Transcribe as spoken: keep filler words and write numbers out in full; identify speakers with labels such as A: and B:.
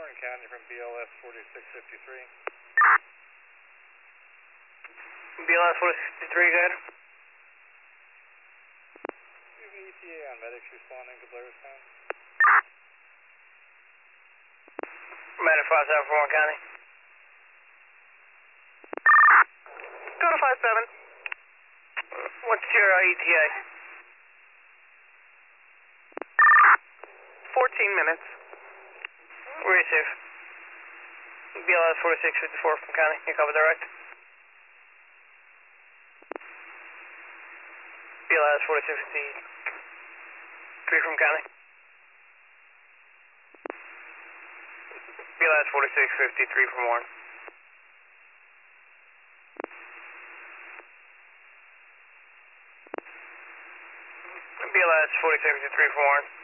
A: Warren County from B L S forty-six fifty-three.
B: B L S forty-six fifty-three, good.
A: We have an E T A on medics responding to Blairstown.
B: Medic five seven for Warren County. Go to five seven. What's your uh, E T A? fourteen minutes. Receive. B L S forty-six fifty-four from County. You cover direct? B L S forty-six fifty-three from County. B L S forty-six fifty-three from Warren. B L S forty-six fifty-three from Warren.